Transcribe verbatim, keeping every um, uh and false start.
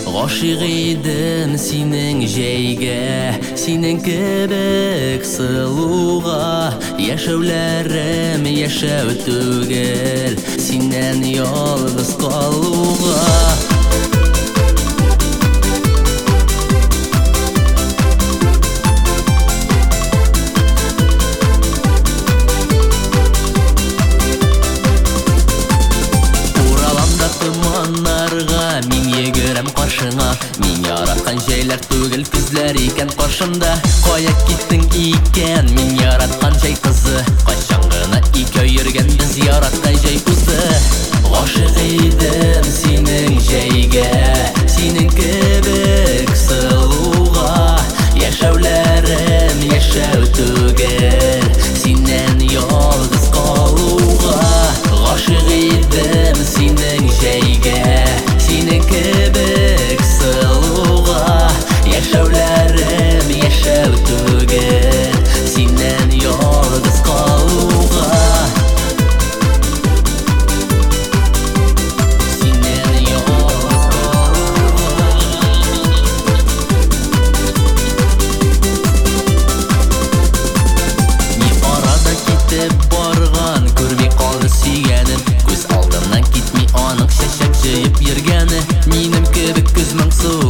Гашык идем синең җәйгә, синең кебек сылуга. Яшәүләрем яшәү түгел, синнән ялгыз калуга. Мин йөгерәм каршыңа, мин яраткан җәйләр түгел күзләр икән каршымда. Кая киттең икән мин яраткан җәй кызы? Кайчан гына икәү йөргәнбез яраткан җәй узды. Гашык идем синең җәйгә, синең кебек сылуга. Яшәүләрем яшәү түгел, синнән ялгыз калуга. Гашык идем синең җәйгә, синең кебек сылуга. Яшәүләрем яшәү түгел, синнән ялгыз калуга. Синнән ялгыз калуга. Ни арада китеп барган, күрми калды сөйгәнем. Күз алдымнан китми аның чәчәк җыеп йөргәне. Минем кебек күз моңсу